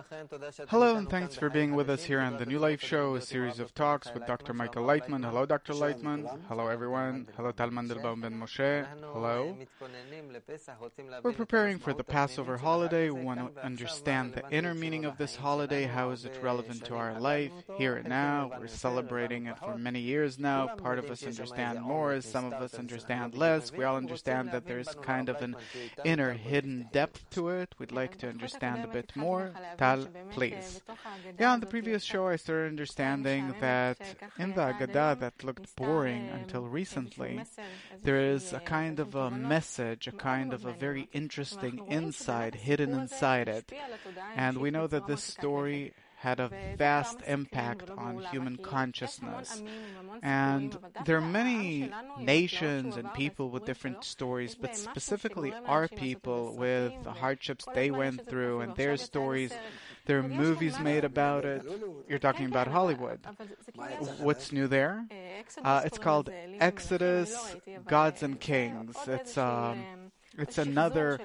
Hello, and thanks for being with us here on the New Life Show, a series of talks with Dr. Michael Leitman. Hello, Dr. Leitman. Hello, everyone. Hello, Tal Mandelbaum Ben Moshe. Hello. We're preparing for the Passover holiday. We want to understand the inner meaning of this holiday. How is it relevant to our life here and now? We're celebrating it for many years now. Part of us understand more, some of us understand less. We all understand that there's kind of an inner hidden depth to it. We'd like to understand a bit more. Tal, please. Yeah, on the previous show I started understanding that in the Agadah that looked boring until recently, there is a kind of a message, a kind of a very interesting insight hidden inside it. And we know that this story had a vast impact on human consciousness. And there are many nations and people with different stories, but specifically our people with the hardships they went through and their stories. There are movies made about it. You're talking about Hollywood. What's new there? It's called Exodus, Gods and Kings. It's another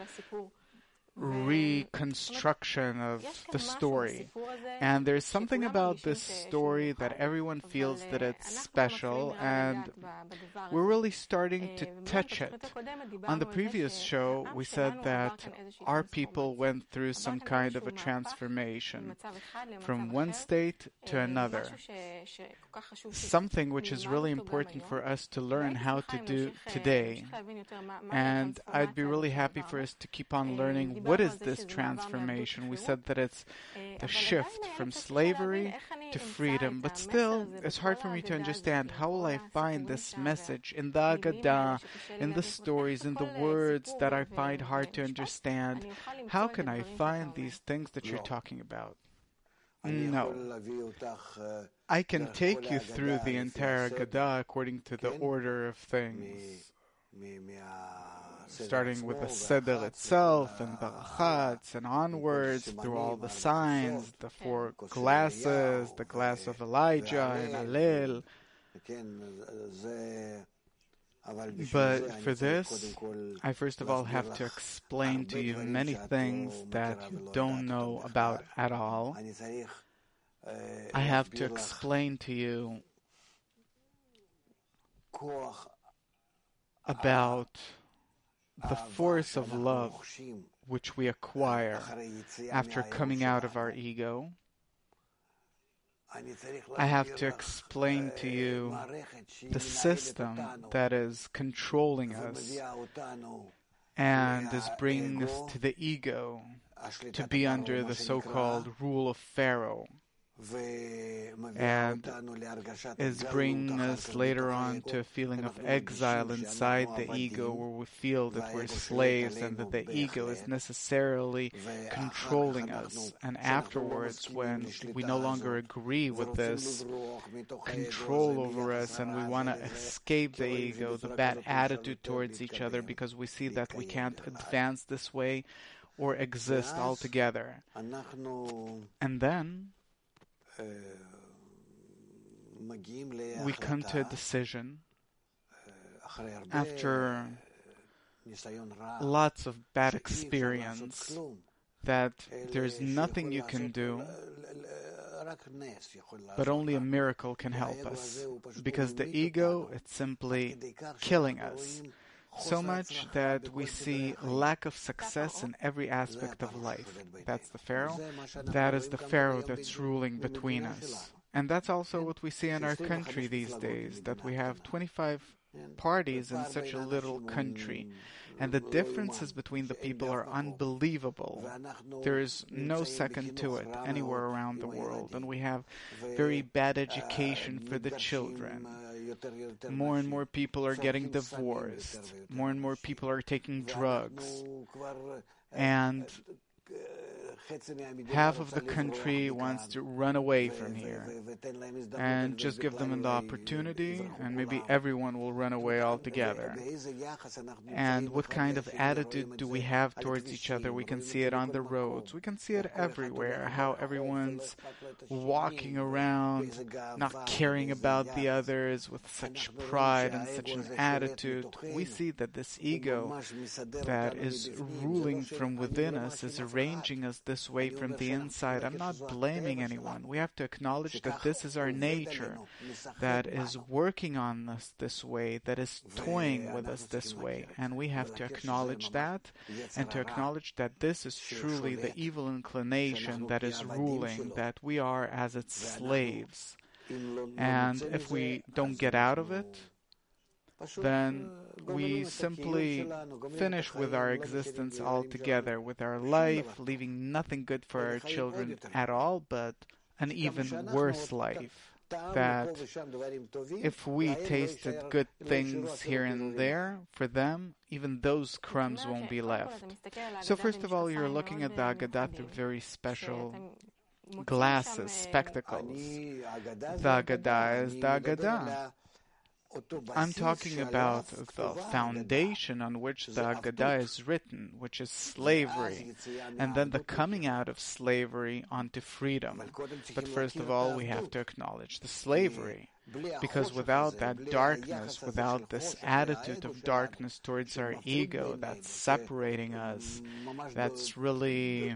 reconstruction of the story, and there's something about this story that everyone feels that it's special, and we're really starting to touch it. On the previous show we said that our people went through some kind of a transformation from one state to another, something which is really important for us to learn how to do today. And I'd be really happy for us to keep on learning what is this transformation. We said that it's the shift from slavery to freedom, but still it's hard for me to understand how will I find this message in the Agadah, in the stories, in the words that I find hard to understand. How can I find these things that you're talking about? No. I can take you through the entire Agadah according to the order of things, starting with the Seder itself and Barachat and onwards through all the signs, the four glasses, the glass of Elijah and Hallel. But for this, I first of all have to explain to you many things that you don't know about at all. I have to explain to you about the force of love which we acquire after coming out of our ego. I have to explain to you the system that is controlling us and is bringing us to the ego to be under the so-called rule of Pharaoh, and is bringing us later on to a feeling of exile inside the ego, where we feel that we're slaves and that the ego is necessarily controlling us. And afterwards, when we no longer agree with this control over us and we want to escape the ego, the bad attitude towards each other, because we see that we can't advance this way or exist altogether. And then we come to a decision after lots of bad experience that there's nothing you can do, but only a miracle can help us, because the ego, it's simply killing us. So much that we see lack of success in every aspect of life. That's the Pharaoh. That is the Pharaoh that's ruling between us. And that's also what we see in our country these days, that we have 25 parties in such a little country. And the differences between the people are unbelievable. There is no second to it anywhere around the world. And we have very bad education for the children. More and more people are getting divorced. More and more people are taking drugs. And half of the country wants to run away from here, and just give them the opportunity, and maybe everyone will run away altogether. And what kind of attitude do we have towards each other? We can see it on the roads. We can see it everywhere, how everyone's walking around, not caring about the others, with such pride and such an attitude. We see that this ego that is ruling from within us is arranging us this this way from the inside. I'm not blaming anyone. We have to acknowledge that this is our nature, that is working on us this way, that is toying with us this way. And we have to acknowledge that, and to acknowledge that this is truly the evil inclination that is ruling, that we are as its slaves. And if we don't get out of it, then we simply finish with our existence altogether, with our life, leaving nothing good for our children at all, but an even worse life. That if we tasted good things here and there for them, even those crumbs won't be left. So first of all, you're looking at the Haggadah through very special glasses, spectacles. The Haggadah is the Haggadah. I'm talking about the foundation on which the Haggadah is written, which is slavery, and then the coming out of slavery onto freedom. But first of all, we have to acknowledge the slavery, because without that darkness, without this attitude of darkness towards our ego that's separating us, that's really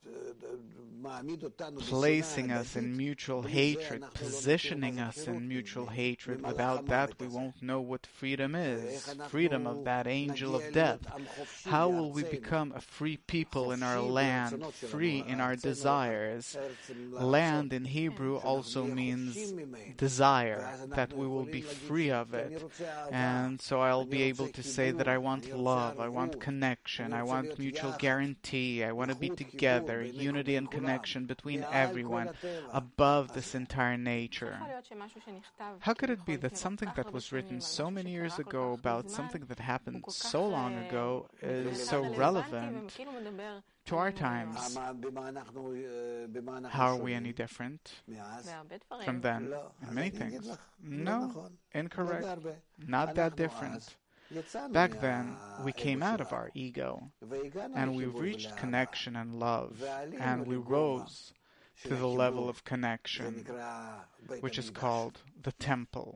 placing us in mutual hatred, positioning us in mutual hatred. Without that, we won't know what freedom is, freedom of that angel of death. How will we become a free people in our land, free in our desires? Land in Hebrew also means desire, that we will be free of it. And so I'll be able to say that I want love, I want connection, I want mutual guarantee, I want to be together, unity and connection between everyone, above this entire nature. How could it be that something that was written so many years ago about something that happened so long ago is so relevant to our times? How are we any different from then? In many things. No, incorrect. Not that different. Back then, we came out of our ego, and we reached connection and love, and we rose to the level of connection, which is called the temple.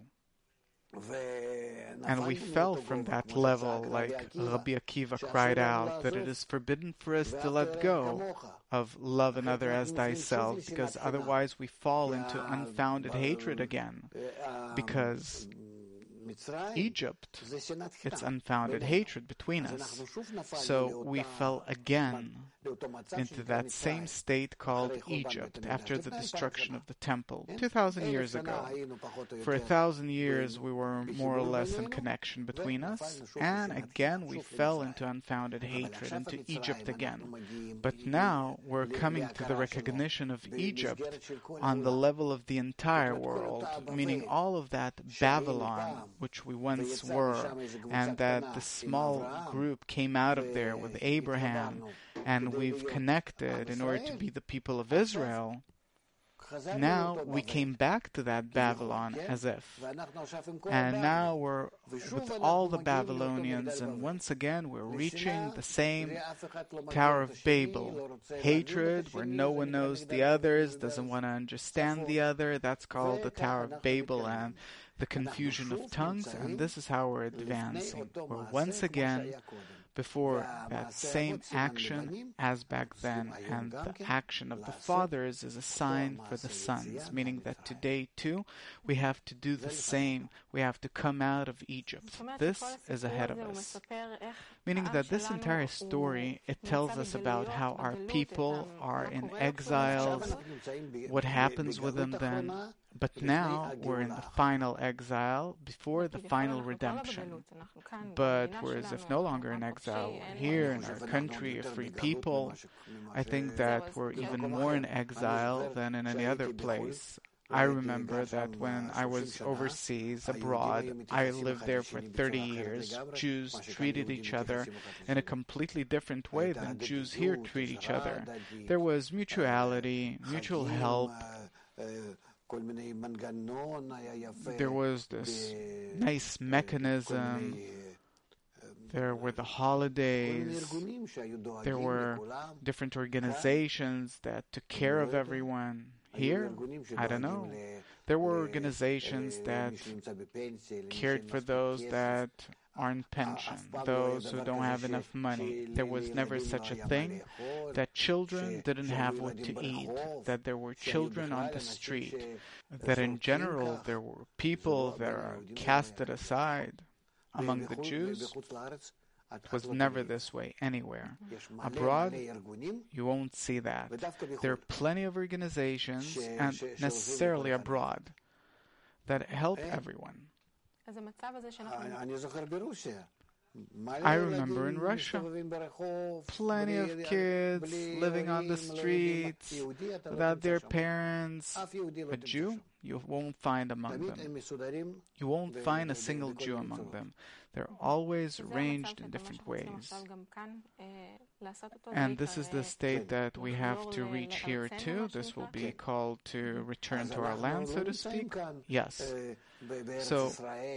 And we fell from that level, like Rabbi Akiva cried out, that it is forbidden for us to let go of love another as thyself, because otherwise we fall into unfounded hatred again, because Egypt, it's unfounded hatred between us. So we fell again into that same state called Egypt after the destruction of the temple 2,000 years ago. For 1,000 years we were more or less in connection between us, and again we fell into unfounded hatred, into Egypt again. But now we're coming to the recognition of Egypt on the level of the entire world, meaning all of that Babylon, which we once were, and that the small group came out of there with Abraham, and we've connected in order to be the people of Israel. Now we came back to that Babylon as if. And now we're with all the Babylonians, and once again we're reaching the same Tower of Babel. Hatred, where no one knows the others, doesn't want to understand the other. That's called the Tower of Babel, and the confusion of tongues, and this is how we're advancing. We're once again before that same action as back then, and the action of the fathers is a sign for the sons, meaning that today too we have to do the same. We have to come out of Egypt. This is ahead of us. Meaning that this entire story, it tells us about how our people are in exiles, what happens with them then. But now we're in the final exile before the final redemption. But we're as if no longer in exile. We're here in our country, a free people. I think that we're even more in exile than in any other place. I remember that when I was overseas, abroad, I lived there for 30 years. Jews treated each other in a completely different way than Jews here treat each other. There was mutuality, mutual help. There was this nice mechanism. There were the holidays. There were different organizations that took care of everyone. Here, I don't know. There were organizations that cared for those that are on pension, those who don't have enough money. There was never such a thing that children didn't have what to eat, that there were children on the street, that in general there were people that are casted aside. Among the Jews, it was never this way anywhere. Abroad, you won't see that. There are plenty of organizations, and necessarily abroad, that help everyone. I remember in Russia, plenty of kids living on the streets without their parents. A Jew, you won't find among them. You won't find a single Jew among them. They're always arranged in different ways. And this is the state that we have to reach here too. This will be called to return to our land, so to speak. Yes. So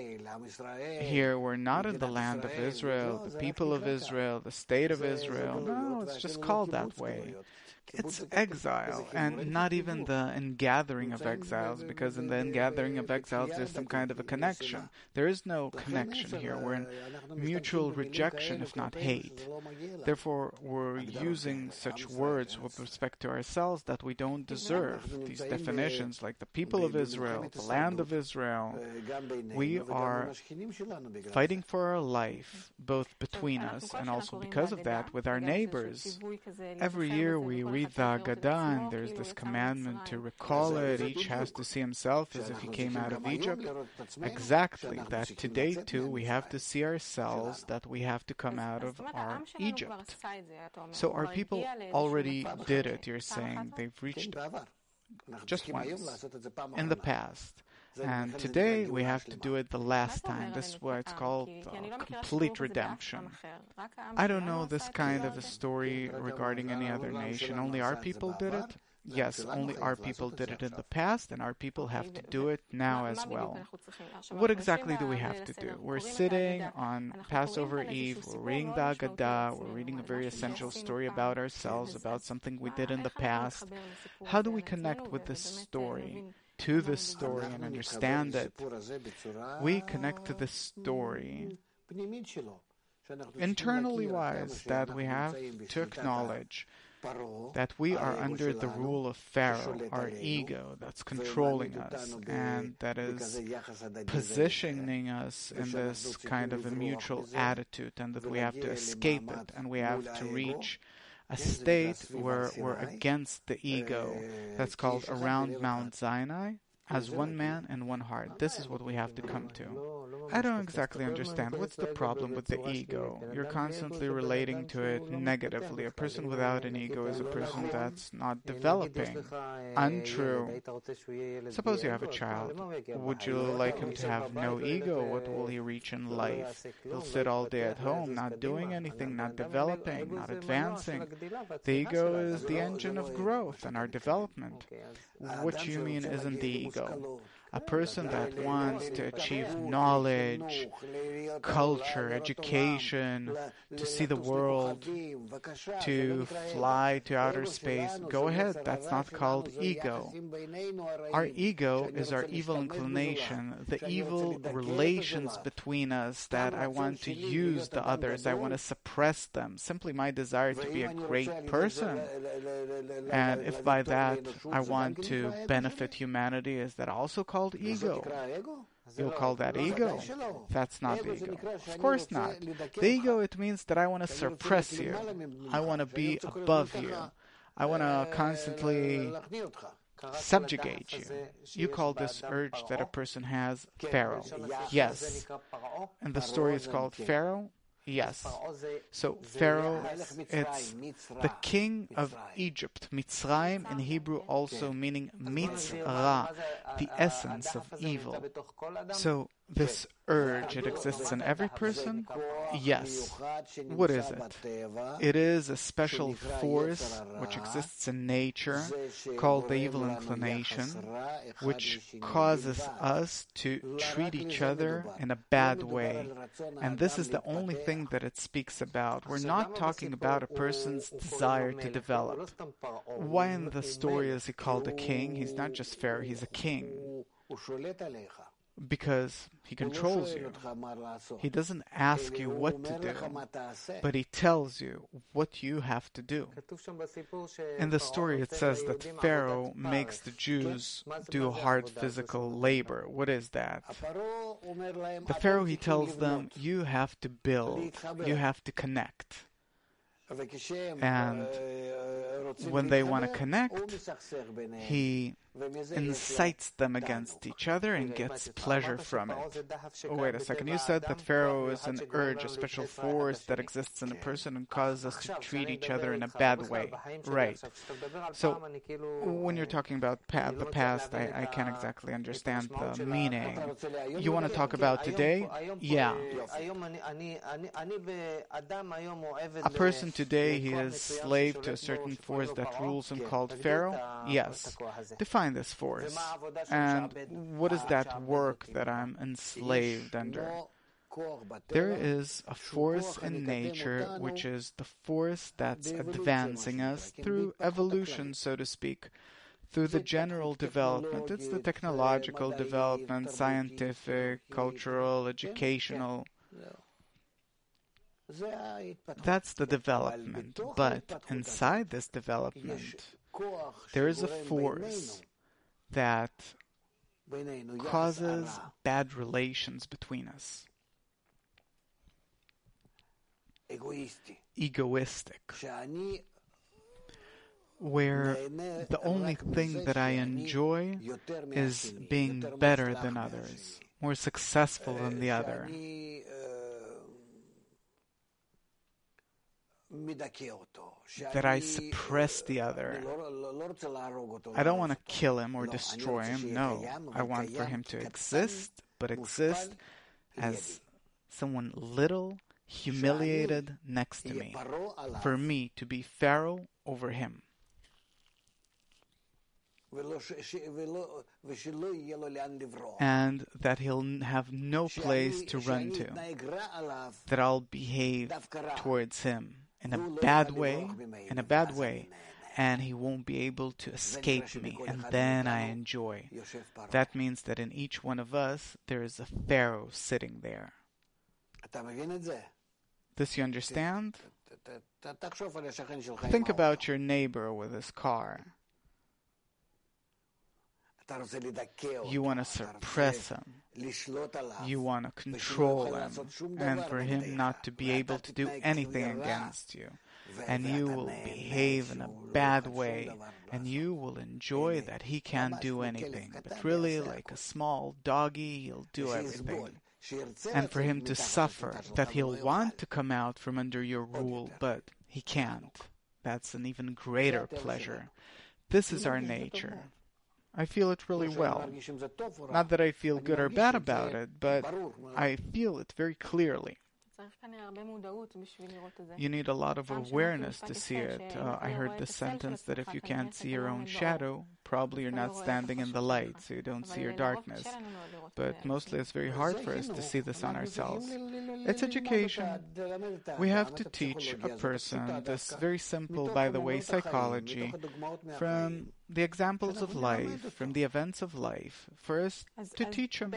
here we're not in the land of Israel, the people of Israel, the state of Israel. No, it's just called that way. It's exile, and not even the ingathering of exiles, because in the ingathering of exiles there's some kind of a connection. There is no connection here. We're in mutual rejection, if not hate. Therefore, we're using such words with respect to ourselves that we don't deserve. These definitions, like the people of Israel, the land of Israel, we are fighting for our life, both between us and also because of that with our neighbors. Every year we read the Haggadah, and there's this commandment to recall it. Each has to see himself as if he came out of Egypt. Exactly, that today too we have to see ourselves that we have to come out of our Egypt. So our people already did it, you're saying. They've reached just once in the past. And today we have to do it the last time. This is why it's called complete redemption. I don't know this kind of a story regarding any other nation. Only our people did it? Yes, only our people did it in the past, and our people have to do it now as well. What exactly do we have to do? We're sitting on Passover Eve, we're reading the Haggadah, we're reading a very essential story about ourselves, about something we did in the past. How do we connect with this story? To this story and understand it. We connect to this story internally wise, that we have to acknowledge that we are under the rule of Pharaoh, our ego that's controlling us and that is positioning us in this kind of a mutual attitude, and that we have to escape it and we have to reach a state where we're against the ego. That's called around Mount Sinai, as one man and one heart. This is what we have to come to. I don't exactly understand. What's the problem with the ego? You're constantly relating to it negatively. A person without an ego is a person that's not developing. Untrue. Suppose you have a child. Would you like him to have no ego? What will he reach in life? He'll sit all day at home, not doing anything, not developing, not advancing. The ego is the engine of growth and our development. What you mean isn't the ego? A person that wants to achieve knowledge, culture, education, to see the world, to fly to outer space, go ahead. That's not called ego. Our ego is our evil inclination, the evil relations between us, that I want to use the others, I want to suppress them, simply my desire to be a great person. And if by that I want to benefit humanity, is that also called ego? You'll call that ego? That's not the ego. Of course not. The ego, it means that I want to suppress you. I want to be above you. I want to constantly subjugate you. You call this urge that a person has Pharaoh. Yes. And the story is called Pharaoh? Yes. So Pharaoh, it's the king of Egypt. Mitzrayim in Hebrew also meaning mitzra, the essence of evil. So this urge, it exists in every person? Yes. What is it? It is a special force which exists in nature called the evil inclination, which causes us to treat each other in a bad way. And this is the only thing that it speaks about. We're not talking about a person's desire to develop. Why in the story is he called a king? He's not just Pharaoh, he's a king. because he controls you. He doesn't ask you what to do, but he tells you what you have to do. In the story it says that Pharaoh makes the Jews do hard physical labor. What is that? The Pharaoh, he tells them, you have to build, you have to connect. And when they want to connect, he incites them against each other and gets pleasure from it. Oh, wait a second. You said that Pharaoh is an urge, a special force that exists in a person and causes us to treat each other in a bad way. Right. So, when you're talking about the past, I can't exactly understand the meaning. You want to talk about today? Yeah. A person today, he is slave to a certain force that rules him called Pharaoh? Yes. Define this force. And what is that work that I'm enslaved under? There is a force in nature which is the force that's advancing us through evolution, so to speak, through the general development. It's the technological development, scientific, cultural, educational. That's the development. But inside this development, there is a force that causes bad relations between us. Egoistic. Where the only thing that I enjoy is being better than others, more successful than the other. That I suppress the other. I don't want to kill him or destroy him. No, I want for him to exist, but exist as someone little, humiliated next to me. For me to be Pharaoh over him. And that he'll have no place to run to. That I'll behave towards him in a bad way, and he won't be able to escape me, and then I enjoy. That means that in each one of us, there is a Pharaoh sitting there. This you understand? Think about your neighbor with his car. You want to suppress him. You want to control him. And for him not to be able to do anything against you. And you will behave in a bad way. And you will enjoy that he can't do anything. But really, like a small doggy, he'll do everything. And for him to suffer, that he'll want to come out from under your rule, but he can't. That's an even greater pleasure. This is our nature. I feel it really well. Not that I feel good or bad about it, but I feel it very clearly. You need a lot of awareness to see it. I heard the sentence that if you can't see your own shadow, probably you're not standing in the light, so you don't see your darkness. But mostly it's very hard for us to see this on ourselves. It's education. We have to teach a person this very simple, by the way, psychology from the examples of life, from the events of life, first to teach him.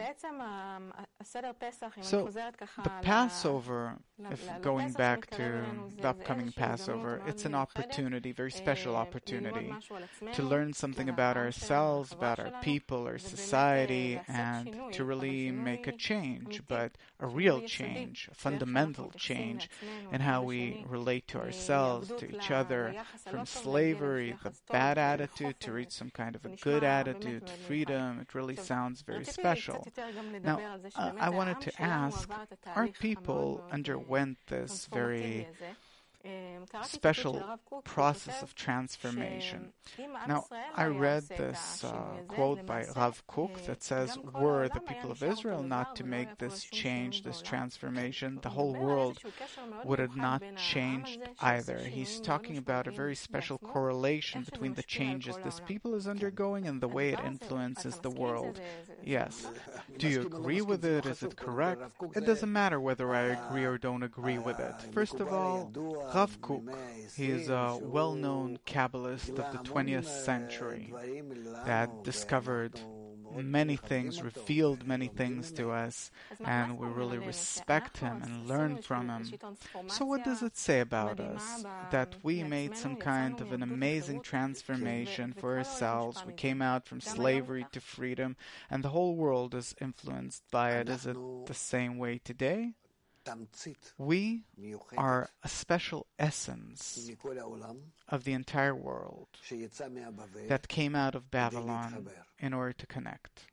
So, the Passover, if going back to the upcoming Passover, it's an opportunity, very special opportunity, to learn something about ourselves, about our people, our society, and to really make a change, but a real change, a fundamental change in how we relate to ourselves, to each other, from slavery, the bad attitude, to reach some kind of a good attitude, freedom. It really sounds very special. Now, I wanted to ask, our people underwent this very special process of transformation. Now, I read this quote by Rav Kook that says, were the people of Israel not to make this change, this transformation, the whole world would have not changed either. He's talking about a very special correlation between the changes this people is undergoing and the way it influences the world. Yes. Do you agree with it? Is it correct? It doesn't matter whether I agree or don't agree with it. First of all, Rav Kook, he is a well-known Kabbalist of the 20th century that discovered many things, revealed many things to us, and we really respect him and learn from him. So what does it say about us? That we made some kind of an amazing transformation for ourselves. We came out from slavery to freedom, and the whole world is influenced by it. Is it the same way today? We are a special essence of the entire world that came out of Babylon in order to connect.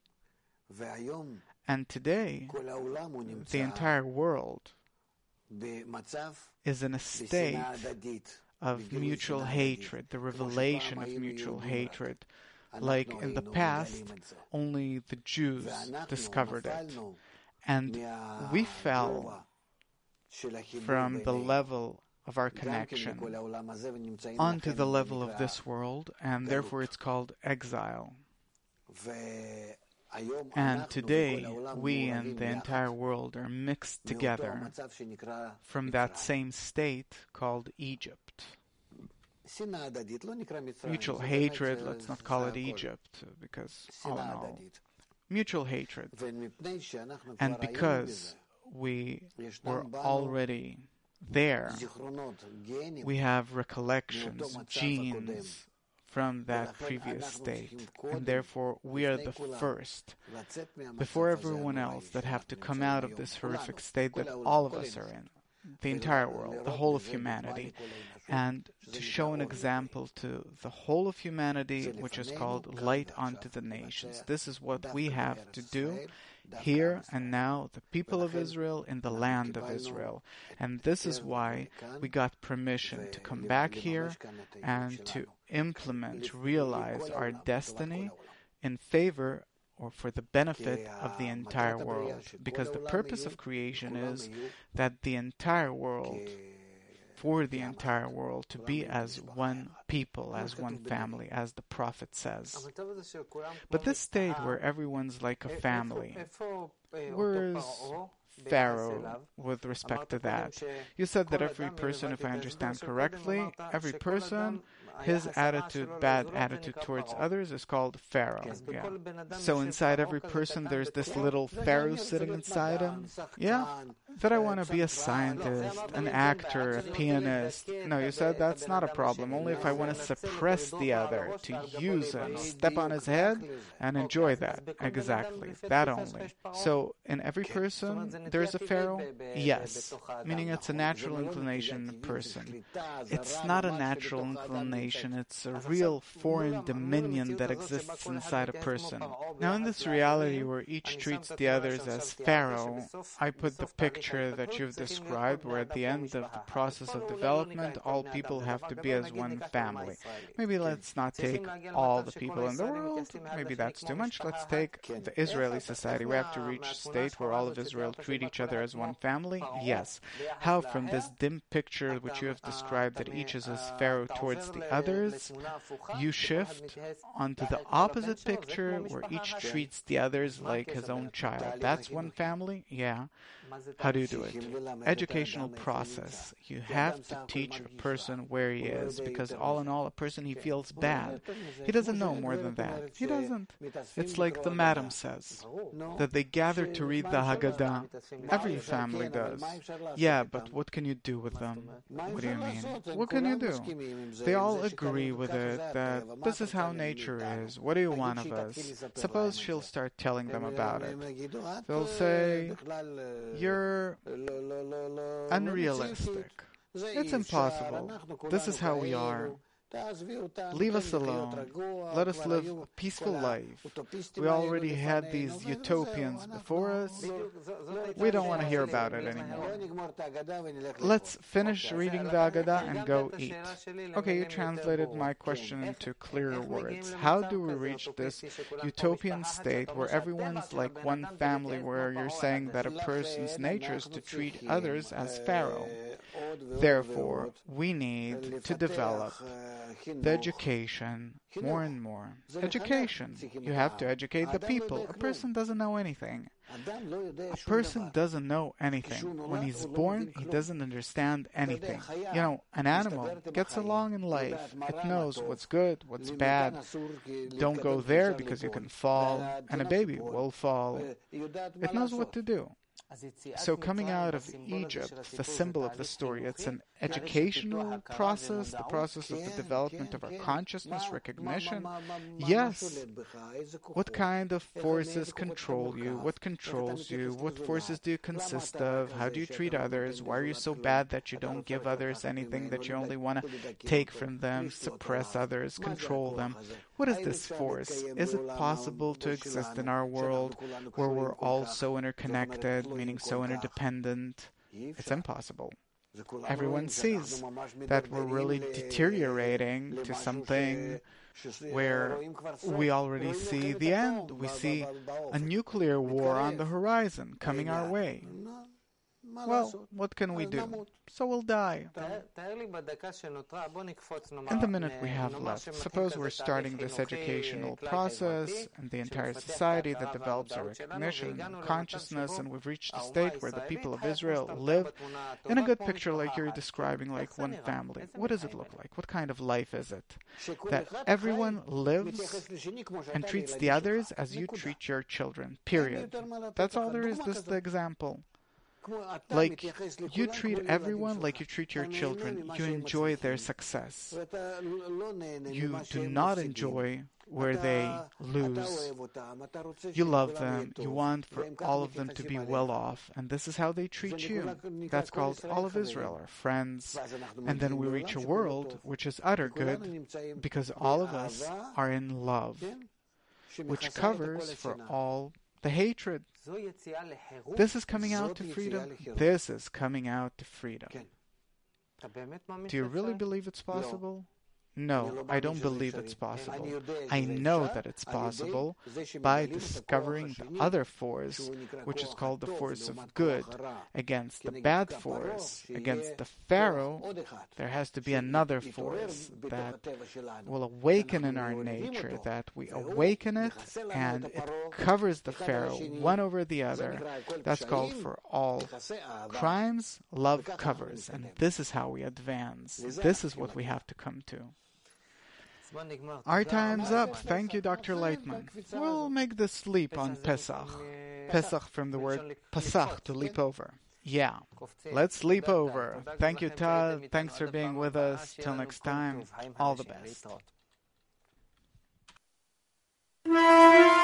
And today, the entire world is in a state of mutual hatred, the revelation of mutual hatred. Like in the past, only the Jews discovered it. And we fell from the level of our connection onto the level of this world, and therefore it's called exile. And today, we and the entire world are mixed together from that same state called Egypt. Mutual hatred, let's not call it Egypt, because all in all, mutual hatred. And because we were already there, we have recollections, genes from that previous state, and therefore we are the first, before everyone else, that have to come out of this horrific state that all of us are in, the entire world, the whole of humanity, and to show an example to the whole of humanity, which is called light unto the nations. This is what we have to do here and now, the people of Israel in the land of Israel. And this is why we got permission to come back here and to implement, realize our destiny in favor or for the benefit of the entire world. Because the purpose of creation is that the entire world, for the entire world, to be as one people, as one family, as the prophet says. But this state where everyone's like a family, where is Pharaoh with respect to that? You said that every person, if I understand correctly, every person, his attitude, bad attitude towards others, is called Pharaoh. Yeah. So inside every person there's this little Pharaoh sitting inside him. Yeah. That I want to be a scientist, an actor, a pianist. No, you said that's not a problem. Only if I want to suppress the other, to use him, step on his head, and enjoy that. Exactly. That only. So in every person there's a Pharaoh? Yes. Meaning it's a natural inclination in a person. It's not a natural inclination. It's a real foreign dominion that exists inside a person. Now in this reality where each treats the others as Pharaoh, I put the picture that you've described where at the end of the process of development all people have to be as one family. Maybe let's not take all the people in the world. Maybe that's too much. Let's take the Israeli society. We have to reach a state where all of Israel treat each other as one family? Yes. How from this dim picture which you have described that each is as Pharaoh towards the others, you shift onto the opposite picture where each treats the others like his own child. That's one family? Yeah. How do you do it? Educational process. You have to teach a person where he is, because all in all, a person, he feels bad. He doesn't know more than that. He doesn't. It's like the madam says, that they gather to read the Haggadah. Every family does. Yeah, but what can you do with them? What do you mean? What can you do? They all agree with it, that this is how nature is. What do you want of us? Suppose she'll start telling them about it. They'll say, you're unrealistic. It's impossible. This is how we are. Leave us alone. Let us live a peaceful life. We already had these utopians before us. We don't want to hear about it anymore. Let's finish reading the Haggadah and go eat. Okay, you translated my question into clearer words. How do we reach this utopian state where everyone's like one family, where you're saying that a person's nature is to treat others as Pharaoh? Therefore, we need to develop the education more and more. Education. You have to educate the people. A person doesn't know anything. A person doesn't know anything. When he's born, he doesn't understand anything. An animal gets along in life. It knows what's good, what's bad. Don't go there because you can fall, and a baby will fall. It knows what to do. So coming out of Egypt, the symbol of the story, it's an educational process, the process of the development of our consciousness, recognition. Yes, what kind of forces control you? What controls you? What forces do you consist of? How do you treat others? Why are you so bad that you don't give others anything, that you only want to take from them, suppress others, control them? What is this force? Is it possible to exist in our world where we're all so interconnected, meaning so interdependent? It's impossible. Everyone sees that we're really deteriorating to something where we already see the end. We see a nuclear war on the horizon coming our way. Well, what can we do? So we'll die. In the minute we have left, suppose we're starting this educational process and the entire society that develops our recognition and consciousness, and we've reached a state where the people of Israel live in a good picture like you're describing, like one family. What does it look like? What kind of life is it? That everyone lives and treats the others as you treat your children, period. That's all there is. This is the example. Like, you treat everyone like you treat your children. You enjoy their success. You do not enjoy where they lose. You love them. You want for all of them to be well off. And this is how they treat you. That's called all of Israel, our friends. And then we reach a world which is utter good because all of us are in love, which covers for all the hatred. This is coming out to freedom. This is coming out to freedom. Do you really believe it's possible? No, I don't believe it's possible. I know that it's possible by discovering the other force, which is called the force of good, against the bad force, against the Pharaoh. There has to be another force that will awaken in our nature, that we awaken it, and it covers the Pharaoh one over the other. That's called for all crimes, love covers, and this is how we advance. This is what we have to come to. Our time's up. Thank you, Dr. Lightman. We'll make this leap on Pesach. Pesach from the word Pesach, to leap over. Yeah, let's leap over. Thank you, Tal. Thanks for being with us. Till next time, all the best.